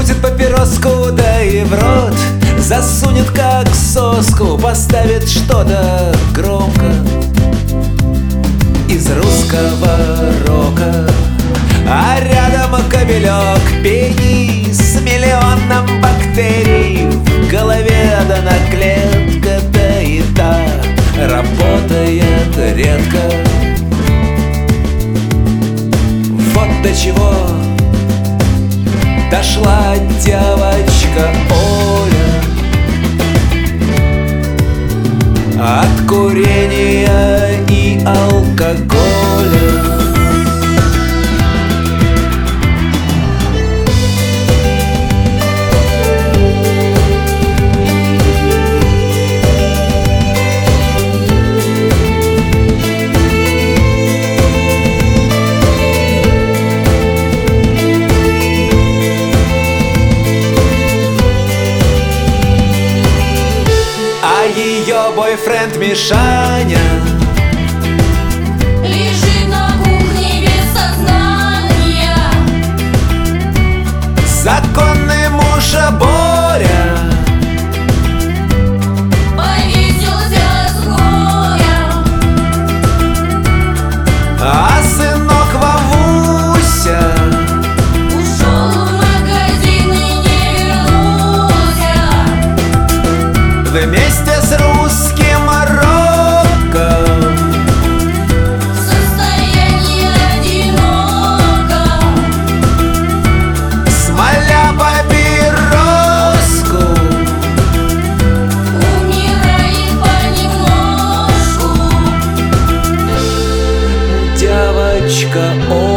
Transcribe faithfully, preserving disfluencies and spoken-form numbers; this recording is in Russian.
Закрутит папироску, да и в рот засунет как соску, поставит что-то громко из русского рока. А рядом кобелек пени с миллионом бактерий в голове, да на клетка-то и та работает редко. Вот до чего дошла девочка Оля от курения и алкоголя. Ее бойфренд Мишаня лежит на кухне без сознания. Законный муж Боря повесился с горя, а сынок Вовуся ушел в магазин и не вернулся. вместе с русским роком В состоянии одиноком, смоля папироску, умирает понемножку. девочка Оля.